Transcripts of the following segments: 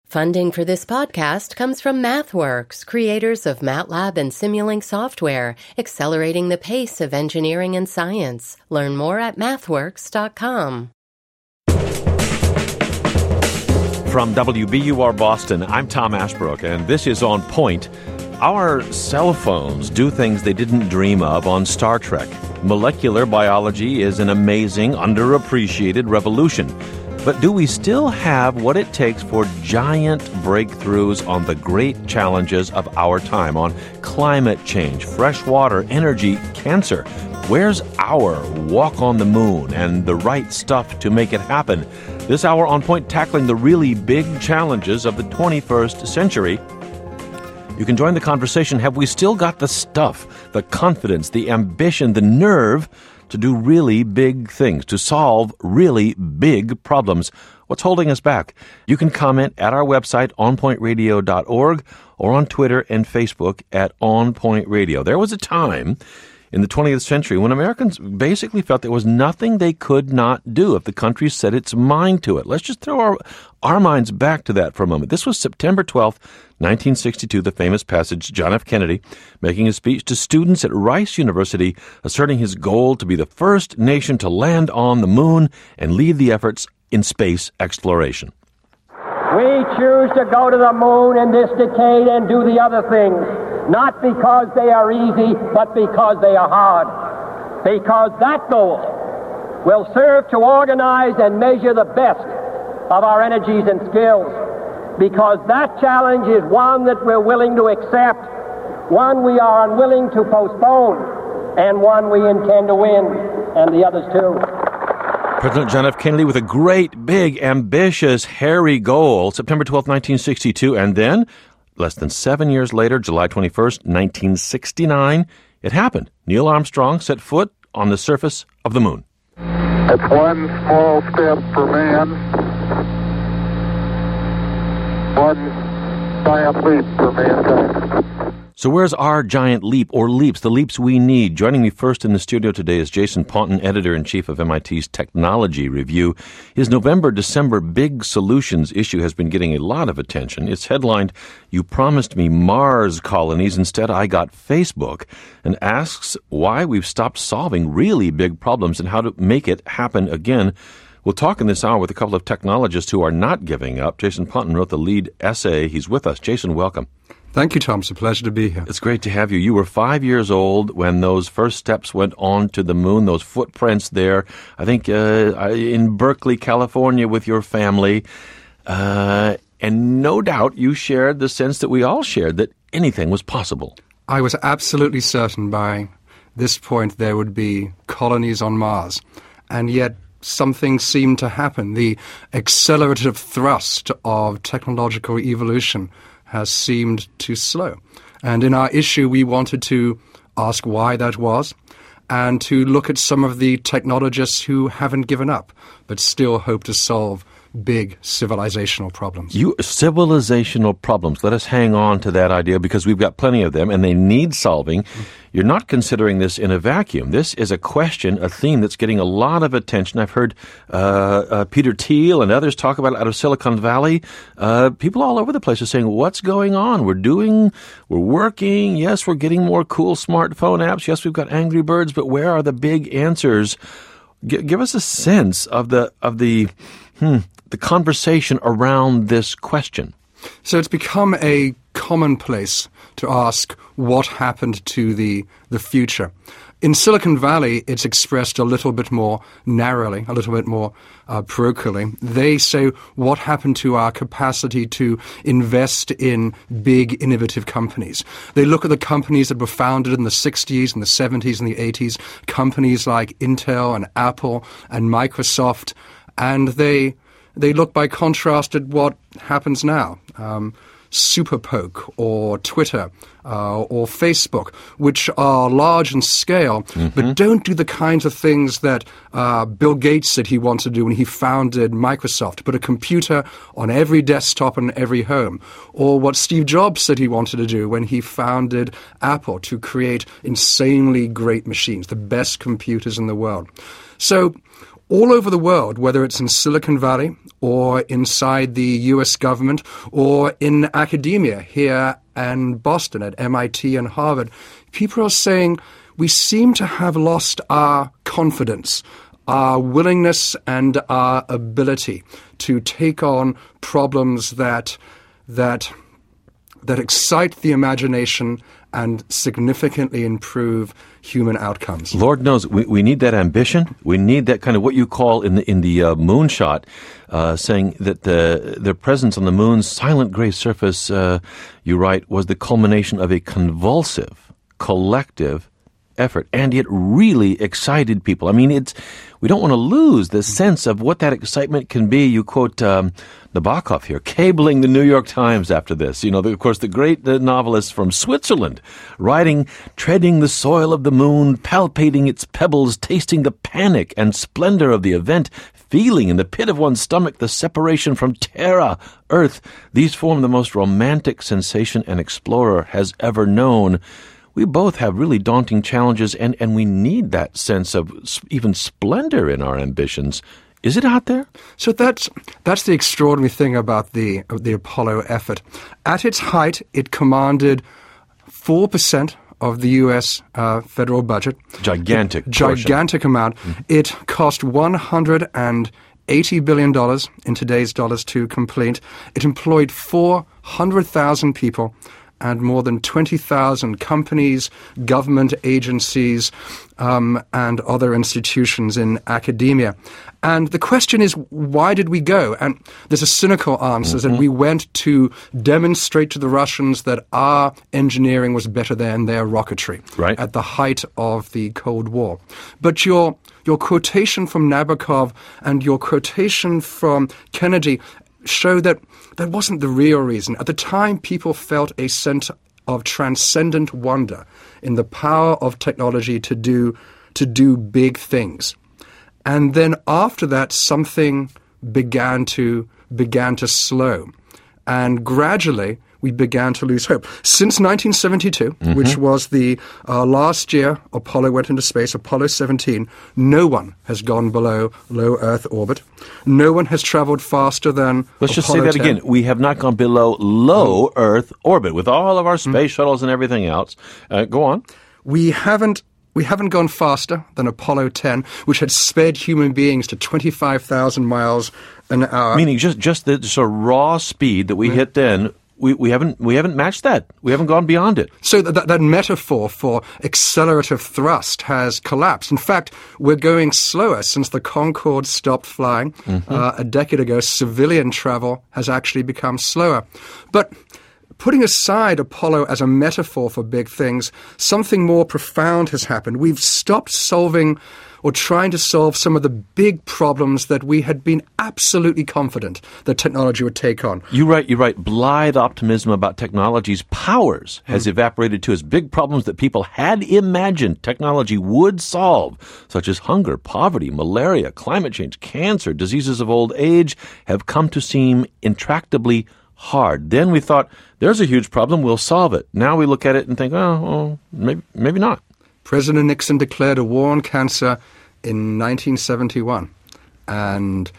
Funding for this podcast comes from MathWorks, creators of MATLAB and Simulink software, accelerating the pace of engineering and science. Learn more at mathworks.com. From WBUR Boston, I'm Tom Ashbrook, and this is On Point. Our cell phones do things they didn't dream of on Star Trek. Molecular biology is an amazing, underappreciated revolution. But do we still have what it takes for giant breakthroughs on the great challenges of our time, on climate change, fresh water, energy, cancer? Where's our walk on the moon and the right stuff to make it happen? This hour On Point, tackling the really big challenges of the 21st century. You can join the conversation. Have we still got the stuff, the confidence, the ambition, the nerve to do really big things, to solve really big problems? What's holding us back? You can comment at our website, onpointradio.org, or on Twitter and Facebook at On Point Radio. There was a time in the 20th century when Americans basically felt there was nothing they could not do if the country set its mind to it. Let's just throw our minds back to that for a moment. This was September 12th, 1962, the famous passage, John F. Kennedy making a speech to students at Rice University, asserting his goal to be the first nation to land on the moon and lead the efforts in space exploration. We choose to go to the moon in this decade and do the other things, not because they are easy, but because they are hard. Because that goal will serve to organize and measure the best of our energies and skills. Because that challenge is one that we're willing to accept, one we are unwilling to postpone, and one we intend to win, and the others too. President John F. Kennedy with a great, big, ambitious, hairy goal, September 12, 1962, and then, less than 7 years later, July 21st, 1969, it happened. Neil Armstrong set foot on the surface of the moon. It's one small step for man, one giant leap for mankind. So where's our giant leap, or leaps, the leaps we need? Joining me first in the studio today is Jason Ponton, editor-in-chief of MIT's Technology Review. His November-December Big Solutions issue has been getting a lot of attention. It's headlined, "You Promised Me Mars Colonies, Instead I Got Facebook," and asks why we've stopped solving really big problems and how to make it happen again. We'll talk in this hour with a couple of technologists who are not giving up. Jason Ponton wrote the lead essay. He's with us. Jason, welcome. Thank you, Tom. It's a pleasure to be here. It's great to have you. You were 5 years old when those first steps went on to the moon, those footprints there, I think in Berkeley, California with your family. And no doubt you shared the sense that we all shared, that anything was possible. I was absolutely certain by this point there would be colonies on Mars. And yet something seemed to happen. The accelerative thrust of technological evolution has seemed too slow. And in our issue, we wanted to ask why that was and to look at some of the technologists who haven't given up but still hope to solve big civilizational problems. Civilizational problems. Let us hang on to that idea because we've got plenty of them and they need solving. You're not considering this in a vacuum. This is a question, a theme that's getting a lot of attention. I've heard Peter Thiel and others talk about it out of Silicon Valley. People all over the place are saying, what's going on? We're working. Yes, we're getting more cool smartphone apps. Yes, we've got Angry Birds, but where are the big answers? Give us a sense of the conversation around this question. So it's become a commonplace to ask what happened to the future. In Silicon Valley, it's expressed a little bit more narrowly, a little bit more parochially. They say, what happened to our capacity to invest in big, innovative companies? They look at the companies that were founded in the 60s and the 70s and the 80s, companies like Intel and Apple and Microsoft, and they look by contrast at what happens now. Superpoke or Twitter or Facebook, which are large in scale, but don't do the kinds of things that Bill Gates said he wanted to do when he founded Microsoft, put a computer on every desktop and every home, or what Steve Jobs said he wanted to do when he founded Apple, to create insanely great machines, the best computers in the world. So all over the world, whether it's in Silicon Valley or inside the US government or in academia here in Boston at MIT and Harvard, people are saying we seem to have lost our confidence, our willingness and our ability to take on problems that excite the imagination and significantly improve human outcomes. Lord knows we need that ambition. We need that kind of what you call in the moonshot, saying that their presence on the moon's silent gray surface, you write, was the culmination of a convulsive, collective effort, and it really excited people. I mean, we don't want to lose the sense of what that excitement can be. You quote Nabokov here, cabling the New York Times after this. You know, of course, the great novelist from Switzerland, writing, treading the soil of the moon, palpating its pebbles, tasting the panic and splendor of the event, feeling in the pit of one's stomach the separation from Terra, Earth. These form the most romantic sensation an explorer has ever known. We both have really daunting challenges, and we need that sense of even splendor in our ambitions. Is it out there? So that's the extraordinary thing about the Apollo effort. At its height, it commanded 4% of the U.S. Federal budget. Gigantic amount. Mm-hmm. It cost $180 billion in today's dollars to complete. It employed 400,000 people and more than 20,000 companies, government agencies, and other institutions in academia. And the question is, why did we go? And there's a cynical answer that we went to demonstrate to the Russians that our engineering was better than their rocketry at the height of the Cold War. But your quotation from Nabokov and your quotation from Kennedy show that that wasn't the real reason. At the time, people felt a sense of transcendent wonder in the power of technology to do big things. And then after that, something began to slow. And gradually, we began to lose hope. Since 1972, which was the last year Apollo went into space, Apollo 17, no one has gone below low Earth orbit. No one has traveled faster than Let's just Apollo say that 10. again. We have not gone below low Earth orbit with all of our space shuttles and everything else. Go on. We haven't gone faster than Apollo 10, which had sped human beings to 25,000 miles an hour. Meaning just the sort of raw speed that we hit then. We haven't matched that. We haven't gone beyond it. So that metaphor for accelerative thrust has collapsed. In fact, we're going slower since the Concorde stopped flying a decade ago. Civilian travel has actually become slower. But putting aside Apollo as a metaphor for big things, something more profound has happened. We've stopped solving or trying to solve some of the big problems that we had been absolutely confident that technology would take on. You write, blithe optimism about technology's powers has evaporated to as big problems that people had imagined technology would solve, such as hunger, poverty, malaria, climate change, cancer, diseases of old age, have come to seem intractably hard. Then we thought, there's a huge problem, we'll solve it. Now we look at it and think, maybe not. President Nixon declared a war on cancer in 1971. And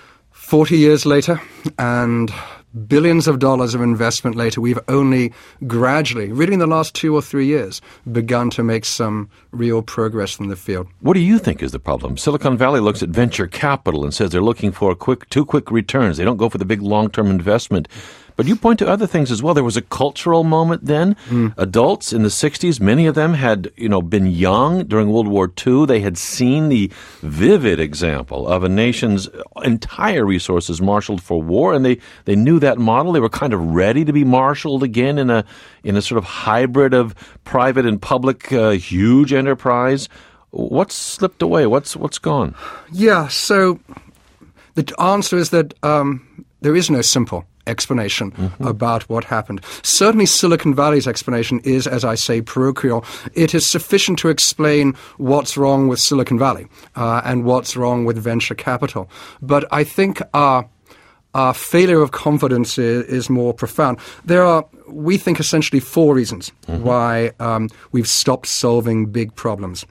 40 years later, and billions of dollars of investment later, we've only gradually, really in the last 2 or 3 years, begun to make some real progress in the field. What do you think is the problem? Silicon Valley looks at venture capital and says they're looking for two quick returns. They don't go for the big long-term investment. But you point to other things as well. There was a cultural moment then. Adults in the 60s, many of them had, been young during World War II. They had seen the vivid example of a nation's entire resources marshaled for war, and they knew that model. They were kind of ready to be marshaled again in a sort of hybrid of private and public, huge enterprise. What's slipped away? What's gone? Yeah, so the answer is that there is no simple explanation about what happened. Certainly Silicon Valley's explanation is, as I say, parochial. It is sufficient to explain what's wrong with Silicon Valley and what's wrong with venture capital. But I think our failure of confidence is more profound. There are, we think, essentially 4 reasons why we've stopped solving big problems.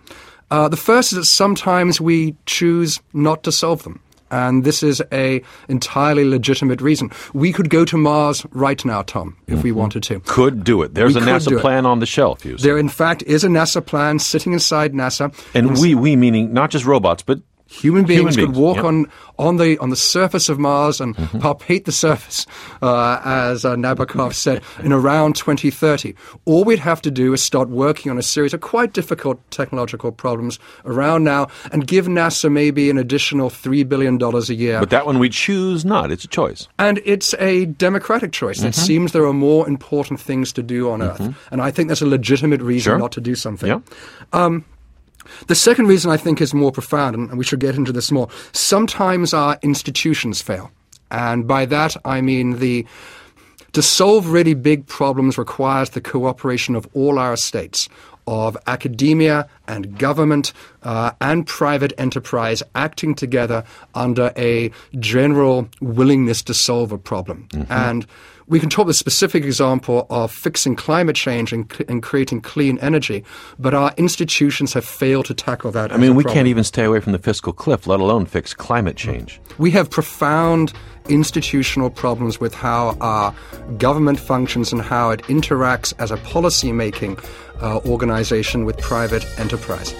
The first is that sometimes we choose not to solve them. And this is a entirely legitimate reason. We could go to Mars right now, Tom, if we wanted to. Could do it. There's a NASA plan on the shelf, you say. There, in fact, is a NASA plan sitting inside NASA. And we meaning not just robots, but human beings could walk on the surface of Mars and palpate the surface, as Nabokov said, in around 2030. All we'd have to do is start working on a series of quite difficult technological problems around now and give NASA maybe an additional $3 billion a year. But that one we choose not. It's a choice. And it's a democratic choice. It seems there are more important things to do on Earth. And I think there's a legitimate reason not to do something. Yeah. The second reason I think is more profound, and we should get into this more. Sometimes our institutions fail. And by that I mean to solve really big problems requires the cooperation of all our states, of academia and government and private enterprise acting together under a general willingness to solve a problem. And we can talk the specific example of fixing climate change and creating clean energy, but our institutions have failed to tackle that. I mean, we can't even stay away from the fiscal cliff, let alone fix climate change. We have profound institutional problems with how our government functions and how it interacts as a policy-making organization with private enterprise.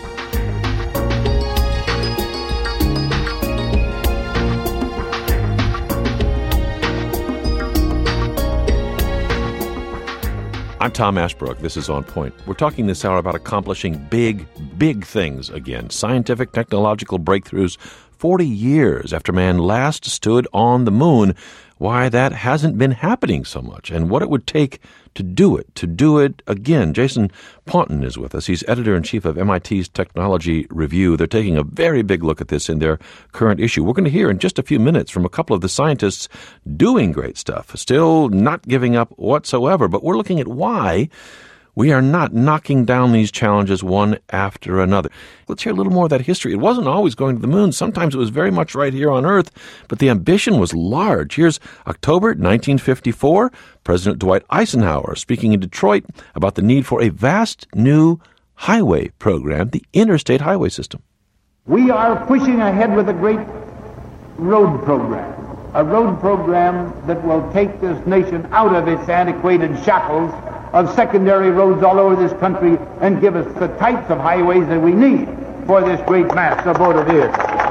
I'm Tom Ashbrook. This is On Point. We're talking this hour about accomplishing big, big things again. Scientific, technological breakthroughs 40 years after man last stood on the moon. Why that hasn't been happening so much and what it would take to do it again. Jason Ponton is with us. He's editor-in-chief of MIT's Technology Review. They're taking a very big look at this in their current issue. We're going to hear in just a few minutes from a couple of the scientists doing great stuff, still not giving up whatsoever, but we're looking at why we are not knocking down these challenges one after another. Let's hear a little more of that history. It wasn't always going to the moon. Sometimes it was very much right here on Earth, but the ambition was large. Here's October 1954, President Dwight Eisenhower speaking in Detroit about the need for a vast new highway program, the interstate highway system. We are pushing ahead with a great road program that will take this nation out of its antiquated shackles of secondary roads all over this country and give us the types of highways that we need for this great mass of what it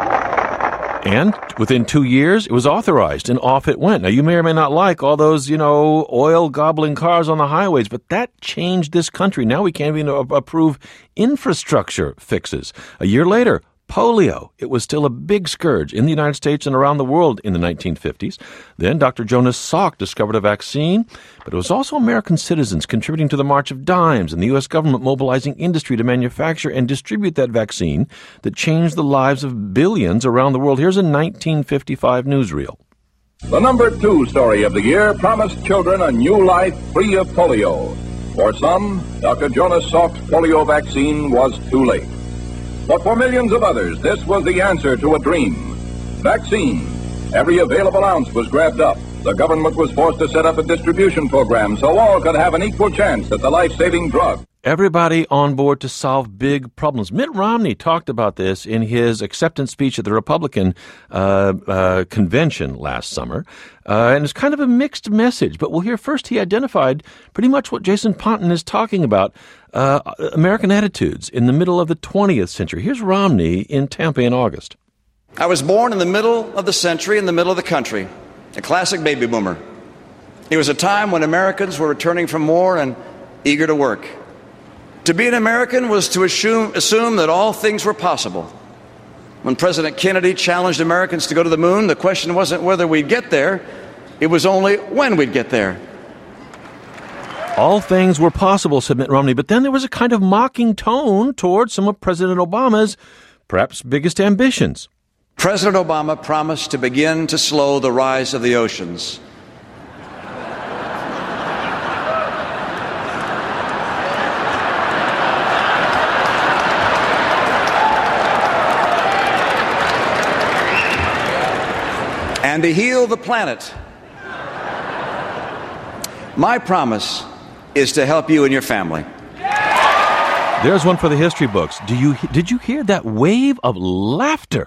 is. And within 2 years, it was authorized, and off it went. Now, you may or may not like all those, oil-gobbling cars on the highways, but that changed this country. Now we can't even approve infrastructure fixes. A year later, polio. It was still a big scourge in the United States and around the world in the 1950s. Then Dr. Jonas Salk discovered a vaccine, but it was also American citizens contributing to the March of Dimes and the U.S. government mobilizing industry to manufacture and distribute that vaccine that changed the lives of billions around the world. Here's a 1955 newsreel. The number 2 story of the year promised children a new life free of polio. For some, Dr. Jonas Salk's polio vaccine was too late. But for millions of others, this was the answer to a dream. Vaccine. Every available ounce was grabbed up. The government was forced to set up a distribution program so all could have an equal chance at the life-saving drug. Everybody on board to solve big problems. Mitt Romney talked about this in his acceptance speech at the Republican convention last summer. And it's kind of a mixed message. But we'll hear first he identified pretty much what Jason Ponton is talking about, American attitudes in the middle of the 20th century. Here's Romney in Tampa in August. I was born in the middle of the century, in the middle of the country, a classic baby boomer. It was a time when Americans were returning from war and eager to work. To be an American was to assume that all things were possible. When President Kennedy challenged Americans to go to the moon, the question wasn't whether we'd get there, it was only when we'd get there. All things were possible, said Mitt Romney, but then there was a kind of mocking tone towards some of President Obama's perhaps biggest ambitions. President Obama promised to begin to slow the rise of the oceans. And to heal the planet. My promise is to help you and your family. There's one for the history books. Did you hear that wave of laughter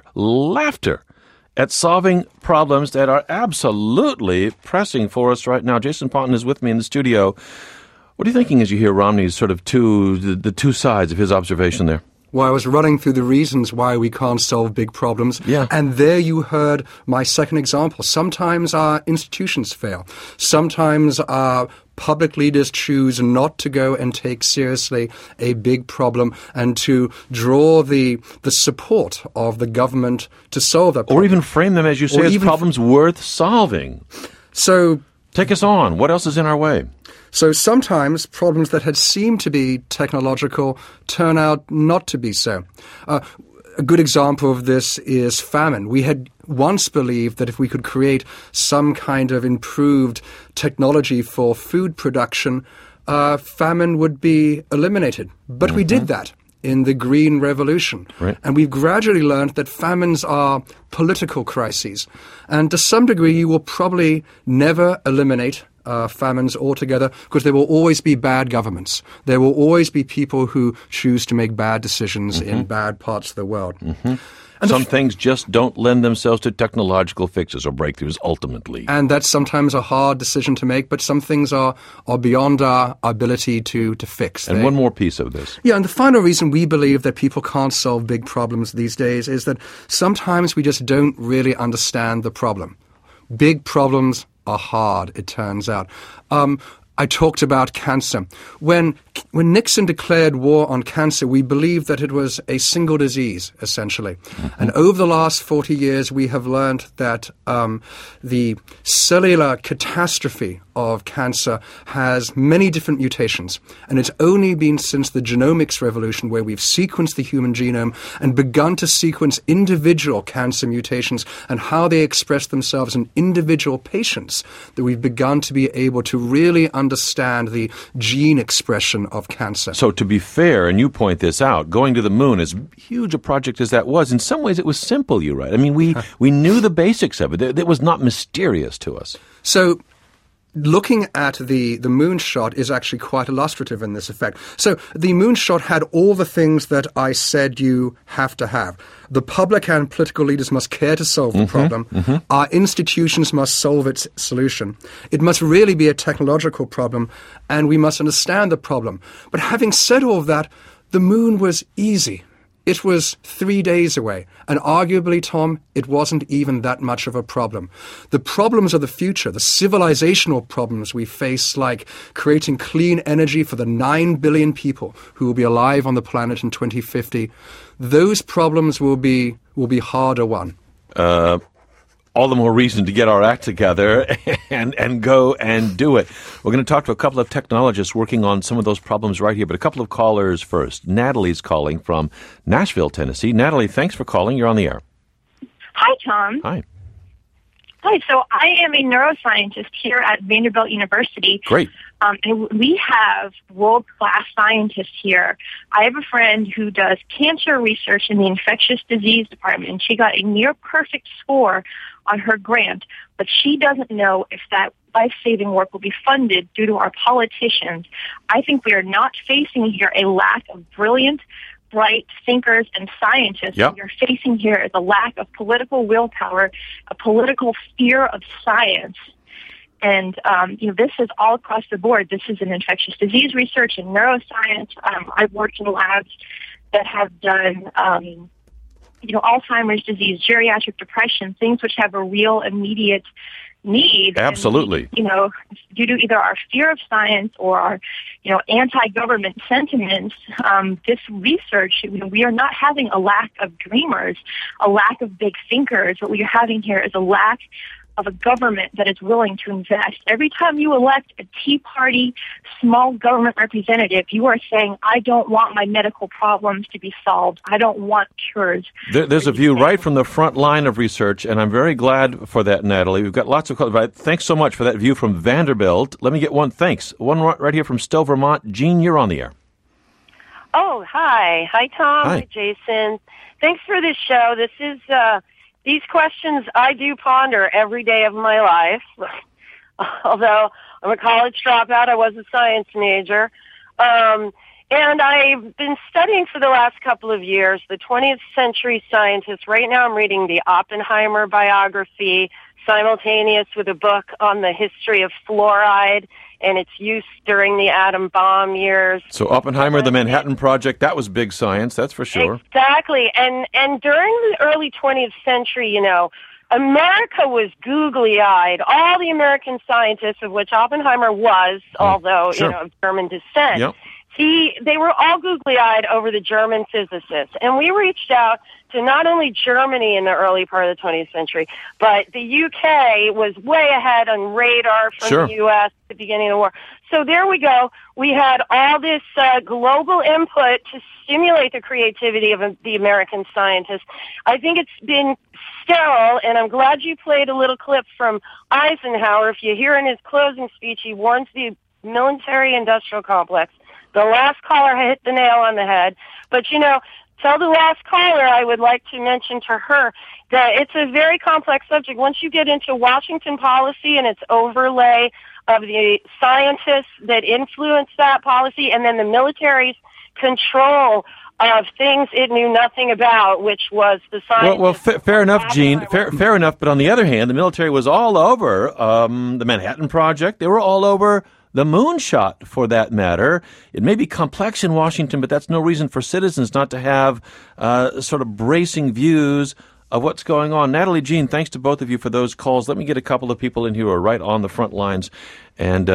at solving problems that are absolutely pressing for us right now? Jason Ponton is with me in the studio. What are you thinking as you hear Romney's sort of the two sides of his observation there? Well, I was running through the reasons why we can't solve big problems. Yeah. And there you heard my second example. Sometimes our institutions fail. Sometimes our public leaders choose not to go and take seriously a big problem and to draw the support of the government to solve that problem. Or even frame them, as you say, as problems worth solving. So take us on. What else is in our way? So sometimes problems that had seemed to be technological turn out not to be so. A good example of this is famine. We had once believed that if we could create some kind of improved technology for food production, famine would be eliminated. But we did that in the Green Revolution. Right. And we've gradually learned that famines are political crises. And to some degree, you will probably never eliminate famines altogether, because there will always be bad governments. There will always be people who choose to make bad decisions in bad parts of the world. And some things just don't lend themselves to technological fixes or breakthroughs ultimately. And that's sometimes a hard decision to make, but some things are beyond our ability to fix. And one more piece of this. Yeah, and the final reason we believe that people can't solve big problems these days is that sometimes we just don't really understand the problem. Big problems are hard, it turns out. I talked about cancer. When Nixon declared war on cancer, we believed that it was a single disease, essentially. And over the last 40 years, we have learned that the cellular catastrophe of cancer has many different mutations. And it's only been since the genomics revolution, where we've sequenced the human genome and begun to sequence individual cancer mutations and how they express themselves in individual patients, that we've begun to be able to really understand the gene expression of cancer. So to be fair, and you point this out, going to the moon, as huge a project as that was, in some ways it was simple, you write. I mean, we knew the basics of it. It was not mysterious to us. So looking at the moonshot is actually quite illustrative in this effect. So the moonshot had all the things that I said you have to have. The public and political leaders must care to solve the problem. Our institutions must solve its solution. It must really be a technological problem, and we must understand the problem. But having said all of that, the moon was easy. It was 3 days away, and arguably, Tom, it wasn't even that much of a problem. The problems of the future, the civilizational problems we face, like creating clean energy for the 9 billion people who will be alive on the planet in 2050, those problems will be harder won. All the more reason to get our act together and go and do it. We're going to talk to a couple of technologists working on some of those problems right here, but a couple of callers first. Natalie's calling from Nashville, Tennessee. Natalie, thanks for calling. You're on the air. Hi, Tom. Hi. Hi, so I am a neuroscientist here at Vanderbilt University. Great. And we have world-class scientists here. I have a friend who does cancer research in the infectious disease department, and she got a near-perfect score on her grant, but she doesn't know if that life-saving work will be funded due to our politicians. I think we are not facing here a lack of brilliant, bright thinkers and scientists. Yep. What you're facing here is a lack of political willpower, a political fear of science. And, this is all across the board. This is in infectious disease research and neuroscience. I've worked in labs that have done, Alzheimer's disease, geriatric depression, things which have a real immediate need. Absolutely. And, due to either our fear of science or our, anti-government sentiments, this research, we are not having a lack of dreamers, a lack of big thinkers. What we are having here is a lack of a government that is willing to invest. Every time you elect a Tea Party small government representative, you are saying, I don't want my medical problems to be solved. I don't want cures. There's a view right from the front line of research, and I'm very glad for that, Natalie. We've got lots of calls. Thanks so much for that view from Vanderbilt. Let me get one. Thanks. One right here from Stowe, Vermont. Jean, you're on the air. Oh, hi. Hi, Tom. Hi. Hi, Jason. Thanks for this show. This is... These questions I do ponder every day of my life. Although I'm a college dropout, I was a science major. And And I've been studying for the last couple of years the 20th century scientists. Right now I'm reading the Oppenheimer biography, simultaneous with a book on the history of fluoride and its use during the atom bomb years. So Oppenheimer, the Manhattan Project, that was big science, that's for sure. Exactly. And during the early 20th century, you know, America was googly-eyed. All the American scientists, of which Oppenheimer was, although, you know, of German descent, Yep. they were all googly-eyed over the German physicists. And we reached out to not only Germany in the early part of the 20th century, but the UK was way ahead on radar from the US at the beginning of the war. So there we go. We had all this global input to stimulate the creativity of the American scientists. I think it's been sterile, and I'm glad you played a little clip from Eisenhower. If you hear in his closing speech, he warns the military-industrial complex. The last caller hit the nail on the head. But, you know, tell the last caller I would like to mention to her that it's a very complex subject. Once you get into Washington policy and its overlay of the scientists that influence that policy, and then the military's control of things it knew nothing about, which was the science. Well, fair enough, Gene. Fair enough. But on the other hand, the military was all over the Manhattan Project. They were all over the moonshot, for that matter. It may be complex in Washington, but that's no reason for citizens not to have sort of bracing views of what's going on. Natalie, Gene, thanks to both of you for those calls. Let me get a couple of people in here who are right on the front lines and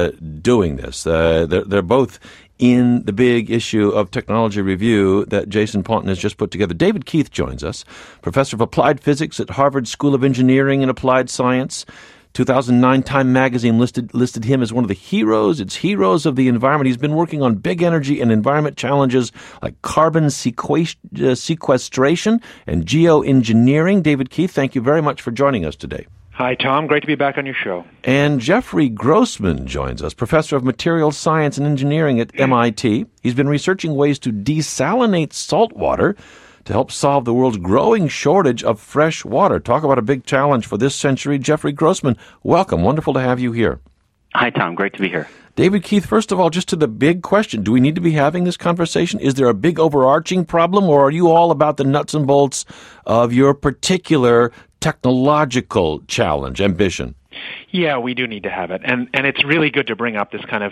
doing this. They're both in the big issue of technology review that Jason Ponton has just put together. David Keith joins us, professor of applied physics at Harvard School of Engineering and Applied Science. 2009 Time magazine listed him as one of the heroes. It's heroes of the environment. He's been working on big energy and environment challenges like carbon sequestration and geoengineering. David Keith, thank you very much for joining us today. Hi, Tom. Great to be back on your show. And Jeffrey Grossman joins us, professor of materials science and engineering at MIT. He's been researching ways to desalinate salt water to help solve the world's growing shortage of fresh water. Talk about a big challenge for this century. Jeffrey Grossman, welcome. Wonderful to have you here. Hi, Tom. Great to be here. David Keith, first of all, just to the big question, do we need to be having this conversation? Is there a big overarching problem, or are you all about the nuts and bolts of your particular technological challenge, ambition? Yeah, we do need to have it. And it's really good to bring up this kind of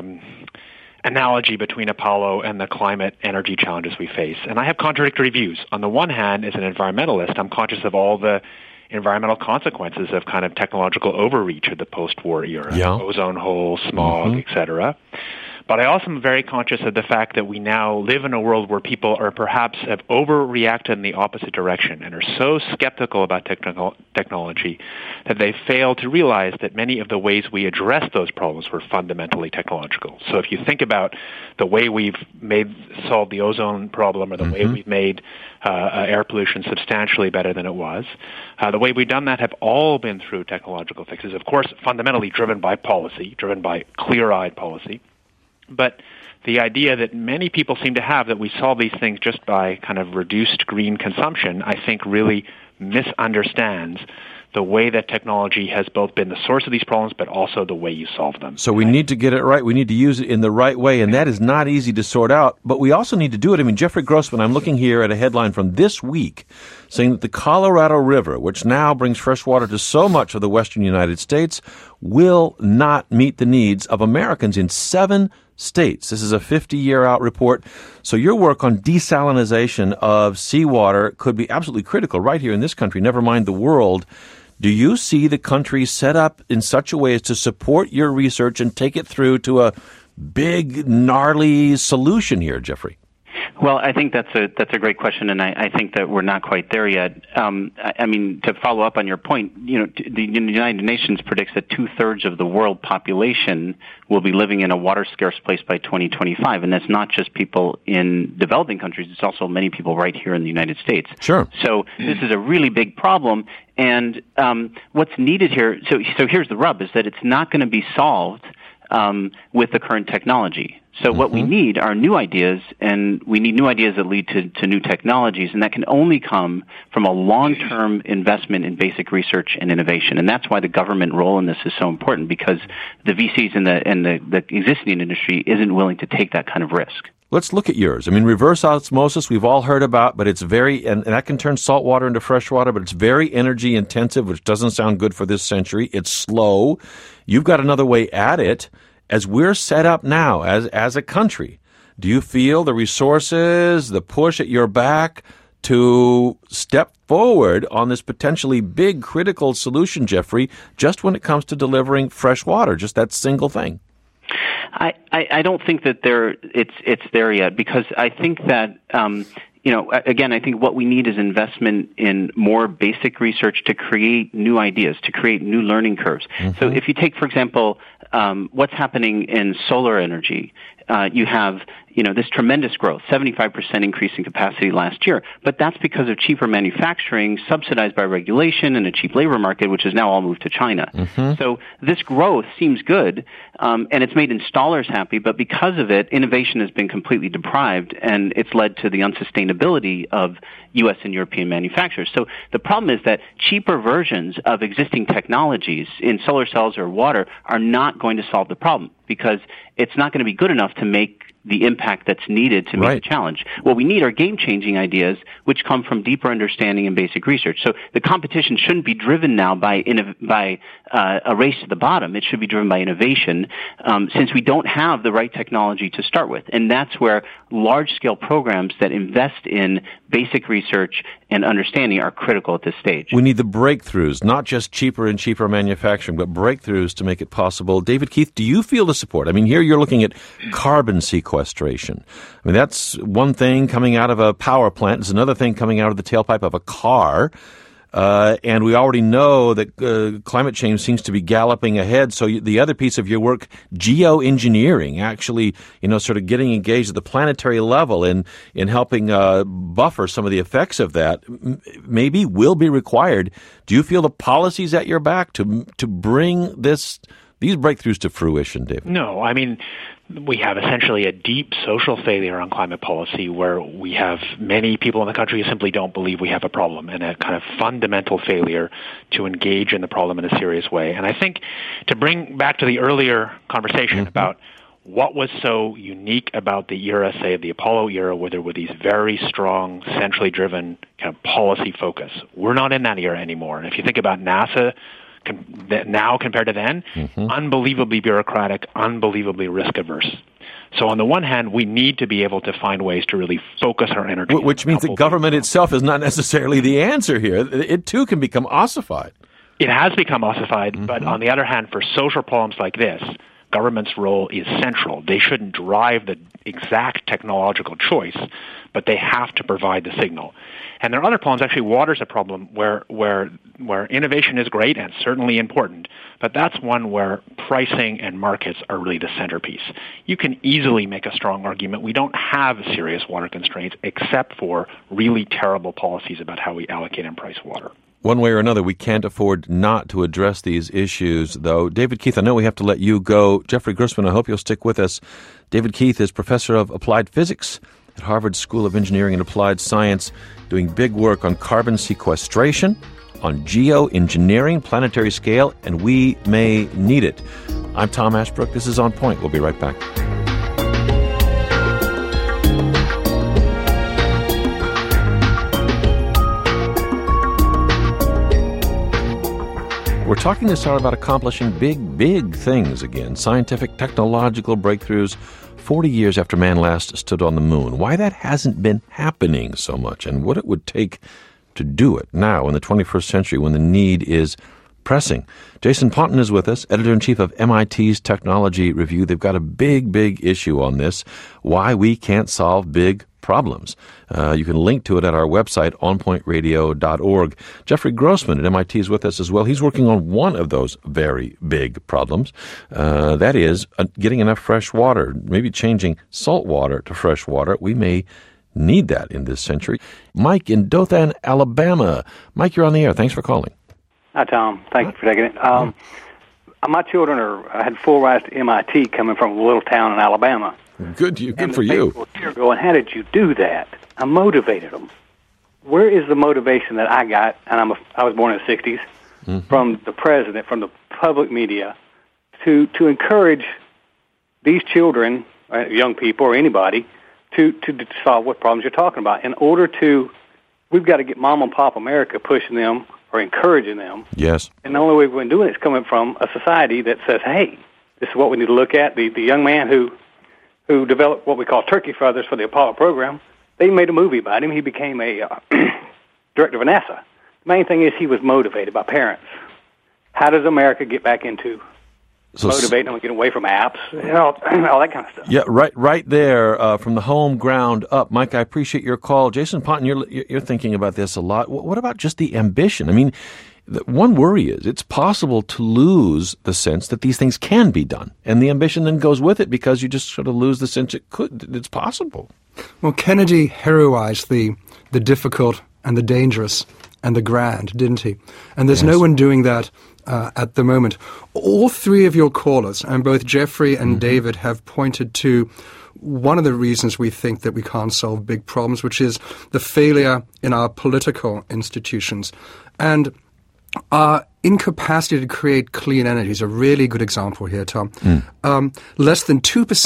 analogy between Apollo and the climate energy challenges we face. And I have contradictory views. On the one hand, as an environmentalist, I'm conscious of all the environmental consequences of kind of technological overreach of the post-war era, ozone hole, smog, etc. But I also am very conscious of the fact that we now live in a world where people are perhaps have overreacted in the opposite direction and are so skeptical about technology that they fail to realize that many of the ways we address those problems were fundamentally technological. So if you think about the way we've solved the ozone problem, or the way we've made air pollution substantially better than it was, the way we've done that have all been through technological fixes, of course, fundamentally driven by policy, driven by clear-eyed policy. But the idea that many people seem to have that we solve these things just by kind of reduced green consumption, I think really misunderstands the way that technology has both been the source of these problems, but also the way you solve them. So we need to get it right. We need to use it in the right way, and that is not easy to sort out. But we also need to do it. I mean, Jeffrey Grossman, I'm looking here at a headline from this week saying that the Colorado River, which now brings fresh water to so much of the western United States, will not meet the needs of Americans in 7 states. This is a 50-year-out report. So your work on desalinization of seawater could be absolutely critical right here in this country, never mind the world. Do you see the country set up in such a way as to support your research and take it through to a big, gnarly solution here, Jeffrey? Well, I think that's a great question, and I think that we're not quite there yet. I mean, to follow up on your point, you know, the United Nations predicts that 2/3 of the world population will be living in a water-scarce place by 2025, and that's not just people in developing countries; it's also many people right here in the United States. Sure. So this is a really big problem, and what's needed here. So here's the rub: is that it's not going to be solved with the current technology. So what we need are new ideas, and we need new ideas that lead to new technologies, and that can only come from a long-term investment in basic research and innovation. And that's why the government role in this is so important, because the VCs and the existing industry isn't willing to take that kind of risk. Let's look at yours. I mean, reverse osmosis, we've all heard about, but it's and that can turn salt water into fresh water, but it's very energy intensive, which doesn't sound good for this century. It's slow. You've got another way at it. As we're set up now as a country, do you feel the resources, the push at your back to step forward on this potentially big critical solution, Jeffrey, just when it comes to delivering fresh water, just that single thing? I don't think that it's there yet, because I think that again, I think what we need is investment in more basic research to create new ideas, to create new learning curves. Mm-hmm. So if you take, for example, what's happening in solar energy, you have this tremendous growth, 75% increase in capacity last year. But that's because of cheaper manufacturing, subsidized by regulation, and a cheap labor market, which has now all moved to China. Mm-hmm. So this growth seems good, and it's made installers happy, but because of it, innovation has been completely deprived, and it's led to the unsustainability of U.S. and European manufacturers. So the problem is that cheaper versions of existing technologies in solar cells or water are not going to solve the problem, because it's not going to be good enough to make the impact that's needed to meet the challenge. What we need are game-changing ideas which come from deeper understanding and basic research. So the competition shouldn't be driven now by a race to the bottom. It should be driven by innovation, since we don't have the right technology to start with. And that's where large-scale programs that invest in basic research and understanding are critical at this stage. We need the breakthroughs, not just cheaper and cheaper manufacturing, but breakthroughs to make it possible. David Keith, do you feel the support? I mean, here you're looking at carbon sequestration. I mean, that's one thing coming out of a power plant. It's another thing coming out of the tailpipe of a car. And we already know that climate change seems to be galloping ahead. So the other piece of your work, geoengineering, actually, sort of getting engaged at the planetary level in helping buffer some of the effects of that, maybe will be required. Do you feel the policies at your back to bring these breakthroughs to fruition, David? No, I mean, we have essentially a deep social failure on climate policy, where we have many people in the country who simply don't believe we have a problem, and a kind of fundamental failure to engage in the problem in a serious way. And I think, to bring back to the earlier conversation about what was so unique about the era, say, of the Apollo era, where there were these very strong, centrally driven kind of policy focus. We're not in that era anymore. And if you think about NASA, now compared to then, unbelievably bureaucratic, unbelievably risk-averse. So on the one hand, we need to be able to find ways to really focus our energy. Which means the government itself is not necessarily the answer here. It, too, can become ossified. It has become ossified, but on the other hand, for social problems like this, government's role is central. They shouldn't drive the exact technological choice, but they have to provide the signal. And there are other problems. Actually, water's a problem where innovation is great and certainly important, but that's one where pricing and markets are really the centerpiece. You can easily make a strong argument we don't have serious water constraints except for really terrible policies about how we allocate and price water. One way or another, we can't afford not to address these issues, though. David Keith, I know we have to let you go. Jeffrey Grossman, I hope you'll stick with us. David Keith is professor of applied physics at Harvard School of Engineering and Applied Science, doing big work on carbon sequestration, on geoengineering, planetary scale, and we may need it. I'm Tom Ashbrook. This is On Point. We'll be right back. We're talking this hour about accomplishing big things again. Scientific, technological breakthroughs 40 years after man last stood on the moon. Why that hasn't been happening so much, and what it would take to do it now in the 21st century when the need is pressing. Jason Ponton is with us, editor-in-chief of MIT's Technology Review. They've got a big issue on this, why we can't solve big problems. You can link to it at our website, onpointradio.org. Jeffrey Grossman at MIT is with us as well. He's working on one of those very big problems. That is getting enough fresh water, maybe changing salt water to fresh water. We may need that in this century. Mike in Dothan, Alabama. Mike, you're on the air. Thanks for calling. Hi, Tom. Thank you for taking it. My children had full rides to MIT coming from a little town in Alabama. Good for you. And how did you do that? I motivated them. Where is the motivation that I got, and I was born in the 60s, from the president, from the public media, to encourage these children, young people or anybody, to solve what problems you're talking about. In order to, we've got to get Mom and Pop America pushing them or encouraging them. Yes. And the only way we're doing it is coming from a society that says, hey, this is what we need to look at. The young man who developed what we call turkey feathers for the Apollo program, they made a movie about him. He became a director of NASA. The main thing is he was motivated by parents. How does America get back into motivating them and get away from apps, all that kind of stuff? Yeah, right there from the home ground up. Mike, I appreciate your call. Jason Ponton, you're thinking about this a lot. What about just the ambition? I mean, one worry is it's possible to lose the sense that these things can be done, and the ambition then goes with it because you just sort of lose the sense it's possible. Well, Kennedy heroized the difficult and the dangerous and the grand, didn't he? And there's no one doing that at the moment. All three of your callers, and both Jeffrey and David, have pointed to one of the reasons we think that we can't solve big problems, which is the failure in our political institutions. And our incapacity to create clean energy is a really good example here, Tom. Less than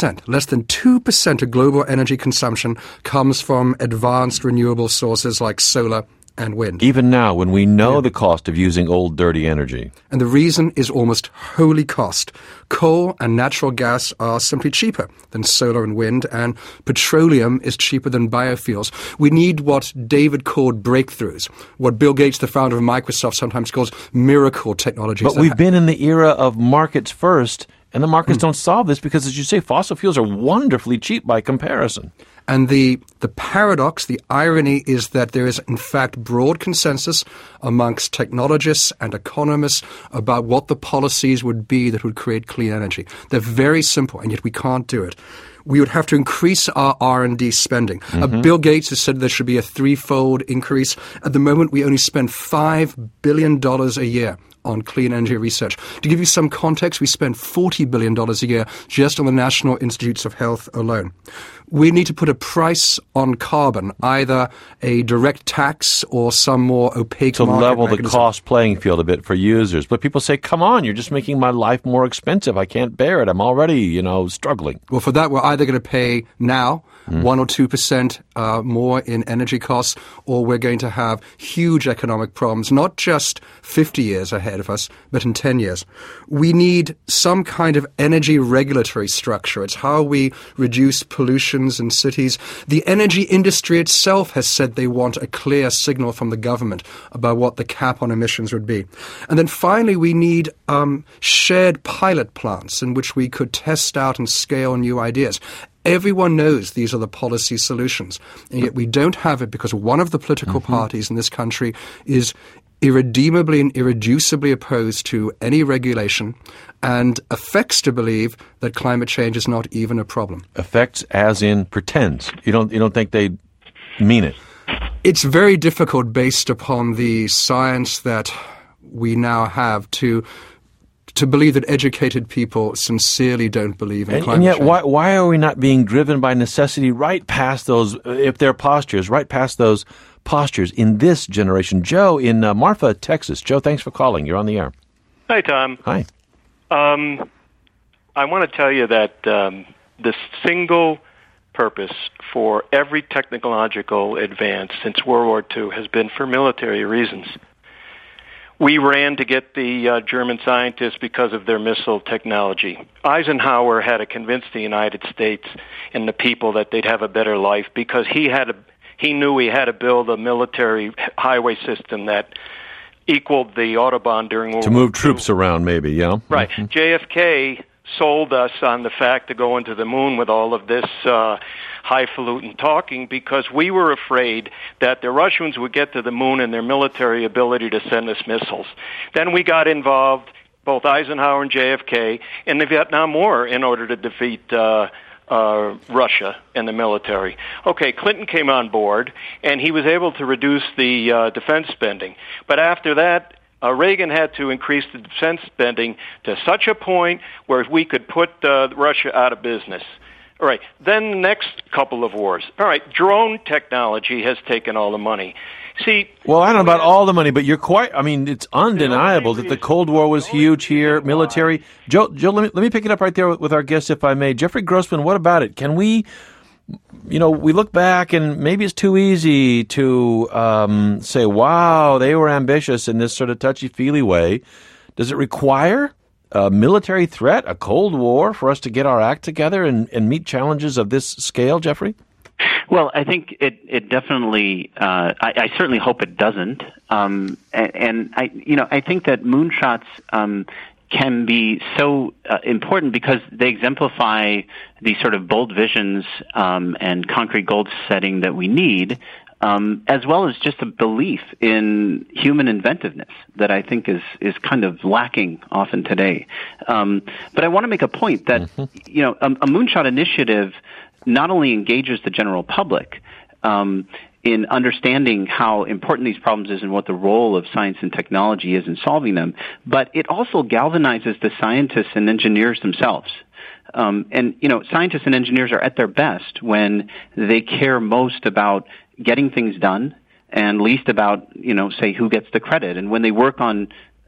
2% of global energy consumption comes from advanced renewable sources like solar and wind. Even now, when we know the cost of using old, dirty energy. And the reason is almost wholly cost. Coal and natural gas are simply cheaper than solar and wind, and petroleum is cheaper than biofuels. We need what David called breakthroughs, what Bill Gates, the founder of Microsoft, sometimes calls miracle technologies. But we've been in the era of markets first, and the markets don't solve this because, as you say, fossil fuels are wonderfully cheap by comparison. And the paradox, the irony, is that there is, in fact, broad consensus amongst technologists and economists about what the policies would be that would create clean energy. They're very simple, and yet we can't do it. We would have to increase our R&D spending. Bill Gates has said there should be a threefold increase. At the moment, we only spend $5 billion a year on clean energy research. To give you some context, we spend $40 billion a year just on the National Institutes of Health alone. We need to put a price on carbon, either a direct tax or some more opaque to market level mechanism. the cost playing field a bit for users. But people say, come on, you're just making my life more expensive. I can't bear it. I'm already, struggling. Well, for that, we're either going to pay now 1 or 2% more in energy costs, or we're going to have huge economic problems, not just 50 years ahead of us, but in 10 years. We need some kind of energy regulatory structure. It's how we reduce pollutions in cities. The energy industry itself has said they want a clear signal from the government about what the cap on emissions would be. And then finally, we need shared pilot plants in which we could test out and scale new ideas. Everyone knows these are the policy solutions, and yet we don't have it because one of the political parties in this country is irredeemably and irreducibly opposed to any regulation and affects to believe that climate change is not even a problem. Affects as in pretends. You don't think they mean it? It's very difficult based upon the science that we now have to believe that educated people sincerely don't believe in climate change. And yet, why are we not being driven by necessity right past those, if they're postures, right past those postures in this generation? Joe in Marfa, Texas. Joe, thanks for calling. You're on the air. Hi, Tom. Hi. I want to tell you that the single purpose for every technological advance since World War II has been for military reasons. We ran to get the German scientists because of their missile technology. Eisenhower had to convince the United States and the people that they'd have a better life because he knew he had to build a military highway system that equaled the Autobahn during World War II. To move troops around, maybe, yeah? Right. JFK sold us on the fact to go into the moon with all of this highfalutin talking because we were afraid that the Russians would get to the moon in their military ability to send us missiles. Then we got involved, both Eisenhower and JFK, in the Vietnam War in order to defeat Russia and the military. Okay, Clinton came on board, and he was able to reduce the defense spending. But after that, Reagan had to increase the defense spending to such a point where we could put Russia out of business. All right, then the next couple of wars. All right, drone technology has taken all the money. See, well, I don't know about all the money, but it's undeniable that the Cold War was huge here, military. Joe, let me pick it up right there with our guest, if I may. Jeffrey Grossman, what about it? Can we we look back and maybe it's too easy to say, wow, they were ambitious in this sort of touchy-feely way. Does it require a military threat, a Cold War, for us to get our act together and meet challenges of this scale, Jeffrey? Well, I think it definitely. I certainly hope it doesn't. And I think that moonshots can be so important because they exemplify the sort of bold visions and concrete goal setting that we need, as well as just a belief in human inventiveness that I think is kind of lacking often today. But I want to make a point that a moonshot initiative not only engages the general public in understanding how important these problems is and what the role of science and technology is in solving them, but it also galvanizes the scientists and engineers themselves. Scientists and engineers are at their best when they care most about getting things done and least about, say, who gets the credit. And when they work on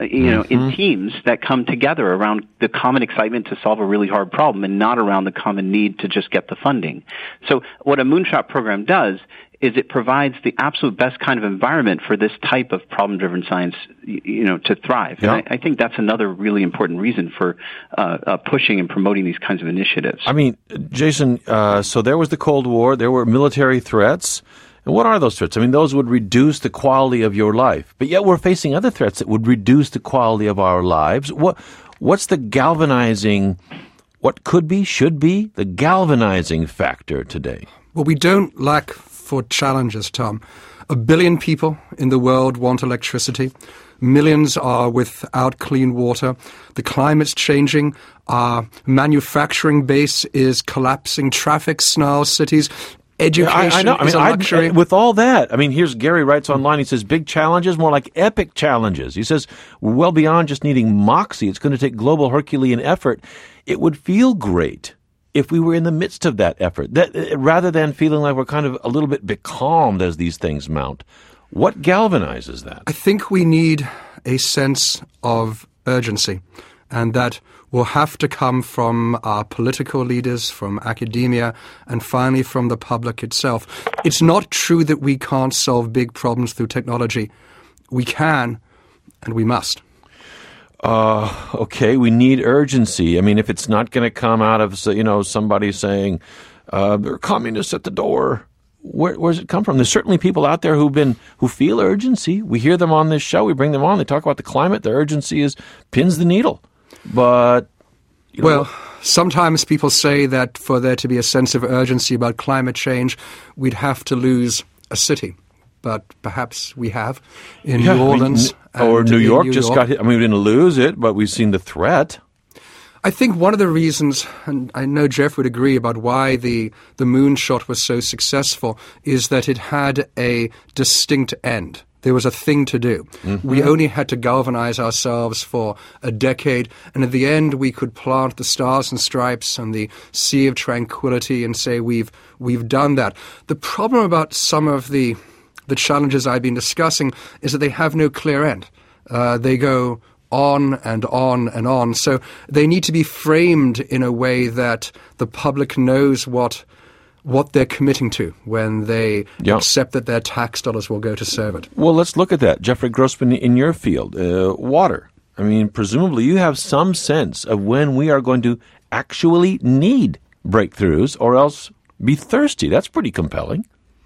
in teams that come together around the common excitement to solve a really hard problem and not around the common need to just get the funding. So what a moonshot program does is it provides the absolute best kind of environment for this type of problem-driven science, to thrive. Yeah. And I think that's another really important reason for pushing and promoting these kinds of initiatives. I mean, Jason, so there was the Cold War, there were military threats. And what are those threats? I mean, those would reduce the quality of your life. But yet we're facing other threats that would reduce the quality of our lives. What's the galvanizing, what could be, should be, the galvanizing factor today? Well, we don't lack for challenges, Tom. 1 billion people in the world want electricity. Millions are without clean water. The climate's changing. Our manufacturing base is collapsing. Traffic snarls cities. Education is a luxury. With all that, here's Gary writes online, he says, big challenges, more like epic challenges. He says, we're well beyond just needing moxie. It's going to take global Herculean effort. It would feel great if we were in the midst of that effort, rather than feeling like we're kind of a little bit becalmed as these things mount. What galvanizes that? I think we need a sense of urgency, and that will have to come from our political leaders, from academia, and finally from the public itself. It's not true that we can't solve big problems through technology. We can, and we must. Okay, we need urgency. If it's not going to come out of, somebody saying, there are communists at the door, where does it come from? There's certainly people out there who feel urgency. We hear them on this show. We bring them on. They talk about the climate. Their urgency pins the needle. But, sometimes people say that for there to be a sense of urgency about climate change, we'd have to lose a city. But perhaps we have in New Orleans. Or New York just got hit. We didn't lose it, but we've seen the threat. I think one of the reasons, and I know Jeff would agree about why the moonshot was so successful, is that it had a distinct end. There was a thing to do. Mm-hmm. We only had to galvanize ourselves for a decade, and at the end we could plant the stars and stripes and the sea of tranquility and say we've done that. The problem about some of the challenges I've been discussing is that they have no clear end. They go on and on and on. So they need to be framed in a way that the public knows what they're committing to when they accept that their tax dollars will go to serve it. Well, let's look at that. Jeffrey Grossman, in your field, water. Presumably you have some sense of when we are going to actually need breakthroughs or else be thirsty. That's pretty compelling.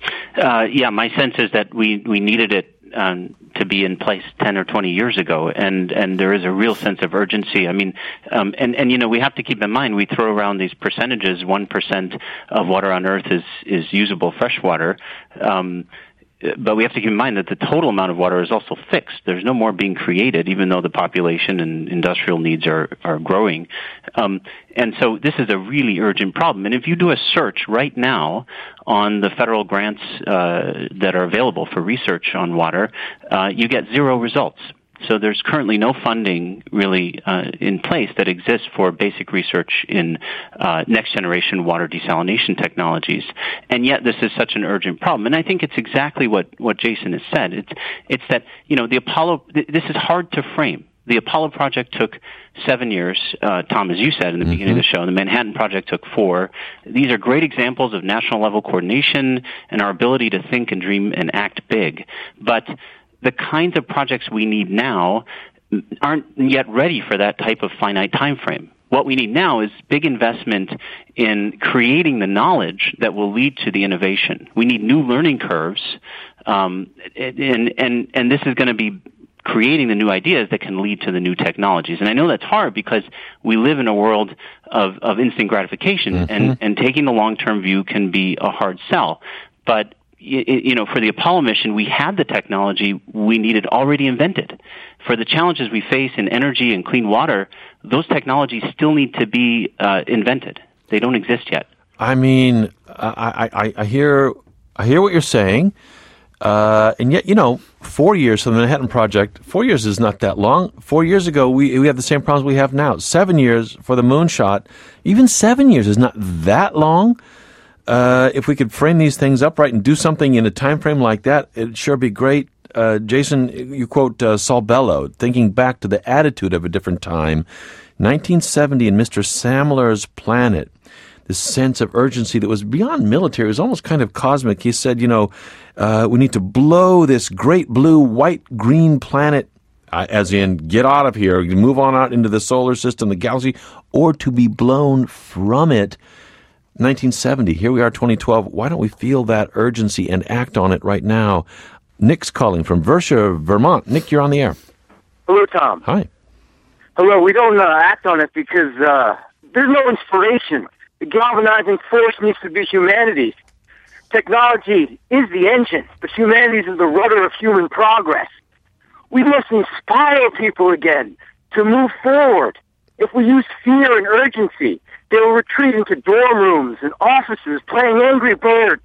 My sense is that we needed it to be in place 10 or 20 years ago, and there is a real sense of urgency. We have to keep in mind, we throw around these percentages. 1% of water on Earth is usable fresh water. But we have to keep in mind that the total amount of water is also fixed. There's no more being created, even though the population and industrial needs are growing. And so this is a really urgent problem. And if you do a search right now on the federal grants that are available for research on water, you get 0 results. So there's currently no funding really in place that exists for basic research in next-generation water desalination technologies. And yet this is such an urgent problem. And I think it's exactly what Jason has said. It's that, the Apollo, this is hard to frame. The Apollo project took 7 years, Tom, as you said in the beginning of the show. The Manhattan Project took 4. These are great examples of national-level coordination and our ability to think and dream and act big. But the kinds of projects we need now aren't yet ready for that type of finite time frame. What we need now is big investment in creating the knowledge that will lead to the innovation. We need new learning curves, and this is going to be creating the new ideas that can lead to the new technologies. And I know that's hard because we live in a world of instant gratification, and taking the long-term view can be a hard sell. But for the Apollo mission, we had the technology we needed already invented. For the challenges we face in energy and clean water, those technologies still need to be invented. They don't exist yet. I mean, I hear what you're saying, and yet 4 years for the Manhattan Project. 4 years is not that long. 4 years ago, we have the same problems we have now. 7 years for the moonshot. Even 7 years is not that long. If we could frame these things up right and do something in a time frame like that, it'd sure be great. Jason, you quote Saul Bellow, thinking back to the attitude of a different time. 1970 in Mr. Samler's Planet, this sense of urgency that was beyond military. It was almost kind of cosmic. He said, we need to blow this great blue, white, green planet, as in get out of here, move on out into the solar system, the galaxy, or to be blown from it. 1970, here we are, 2012. Why don't we feel that urgency and act on it right now? Nick's calling from Versa, Vermont. Nick, you're on the air. Hello, Tom. Hi. Hello. We don't act on it because there's no inspiration. The galvanizing force needs to be humanity. Technology is the engine, but humanity is the rudder of human progress. We must inspire people again to move forward. If we use fear and urgency, they will retreat into dorm rooms and offices playing Angry Birds.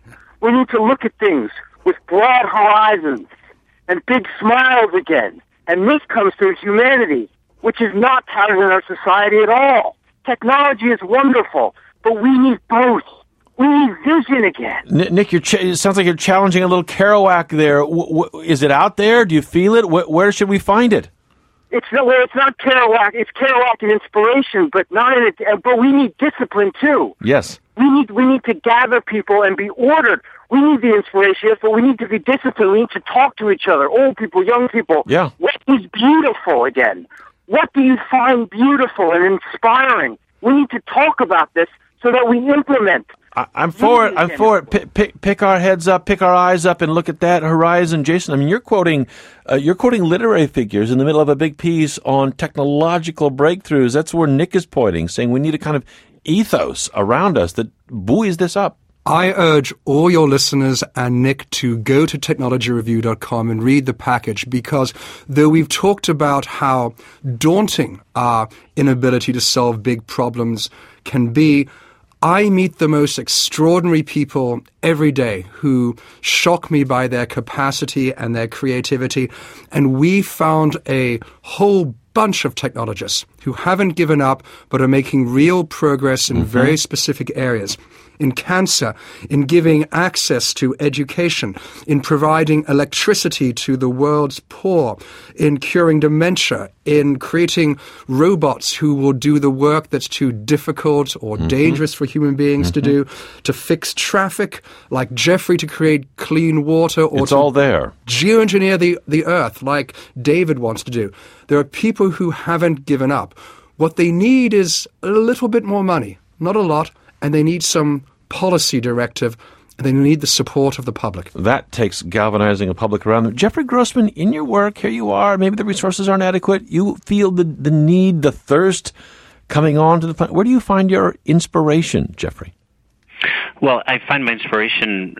We need to look at things with broad horizons and big smiles again. And this comes through humanity, which is not touted in our society at all. Technology is wonderful, but we need both. We need vision again. Nick, it sounds like you're challenging a little Kerouac there. Is it out there? Do you feel it? Where should we find it? It's not Kerouac. It's Kerouac and inspiration, but not in it. But we need discipline too. Yes. We need to gather people and be ordered. We need the inspiration, yes, but we need to be disciplined. We need to talk to each other, old people, young people. Yeah. What is beautiful again? What do you find beautiful and inspiring? We need to talk about this so that we implement. I'm for it. I'm for it. Pick our heads up, pick our eyes up, and look at that horizon, Jason. I mean, you're quoting literary figures in the middle of a big piece on technological breakthroughs. That's where Nick is pointing, saying we need a kind of ethos around us that buoys this up. I urge all your listeners and Nick to go to technologyreview.com and read the package, because though we've talked about how daunting our inability to solve big problems can be, I meet the most extraordinary people every day who shock me by their capacity and their creativity. And we found a whole bunch of technologists who haven't given up but are making real progress in very specific areas. In cancer, in giving access to education, in providing electricity to the world's poor, in curing dementia, in creating robots who will do the work that's too difficult or dangerous for human beings to do, to fix traffic, like Jeffrey to create clean water, or it's all there. Geoengineer the earth, like David wants to do. There are people who haven't given up. What they need is a little bit more money, not a lot, and they need some policy directive, and they need the support of the public. That takes galvanizing a public around them. Jeffrey Grossman, in your work, here you are, maybe the resources aren't adequate, you feel the need, the thirst coming on to the planet. Where do you find your inspiration, Jeffrey? Well, I find my inspiration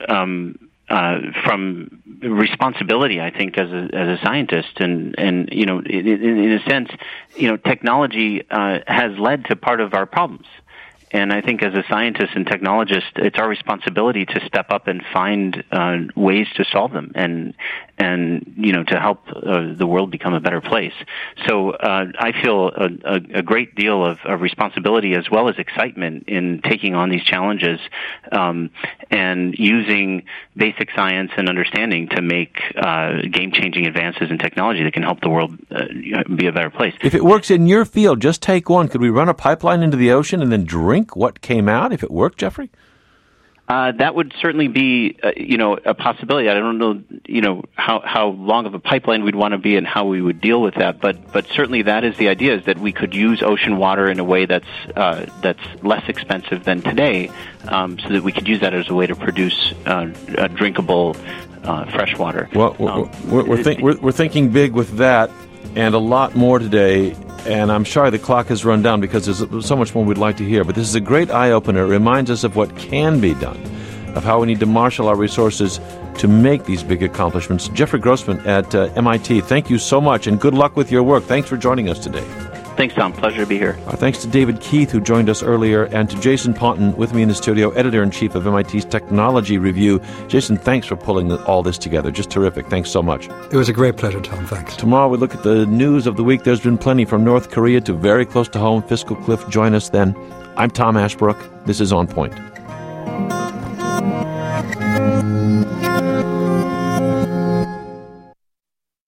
from responsibility, I think, as a scientist, and in a sense, technology has led to part of our problems. And I think as a scientist and technologist, it's our responsibility to step up and find ways to solve them and to help the world become a better place. So I feel a great deal of responsibility as well as excitement in taking on these challenges and using basic science and understanding to make game-changing advances in technology that can help the world be a better place. If it works in your field, just take one. Could we run a pipeline into the ocean and then drink what came out if it worked, Jeffrey? That would certainly be, a possibility. I don't know, how long of a pipeline we'd want to be and how we would deal with that. But certainly that is the idea: is that we could use ocean water in a way that's less expensive than today, so that we could use that as a way to produce drinkable fresh water. Well, we're thinking big with that, and a lot more today. And I'm sorry the clock has run down because there's so much more we'd like to hear. But this is a great eye-opener. It reminds us of what can be done, of how we need to marshal our resources to make these big accomplishments. Jeffrey Grossman at MIT, thank you so much, and good luck with your work. Thanks for joining us today. Thanks, Tom. Pleasure to be here. Our thanks to David Keith, who joined us earlier, and to Jason Ponton, with me in the studio, editor-in-chief of MIT's Technology Review. Jason, thanks for pulling all this together. Just terrific. Thanks so much. It was a great pleasure, Tom. Thanks. Tomorrow we look at the news of the week. There's been plenty from North Korea to very close to home. Fiscal Cliff, join us then. I'm Tom Ashbrook. This is On Point.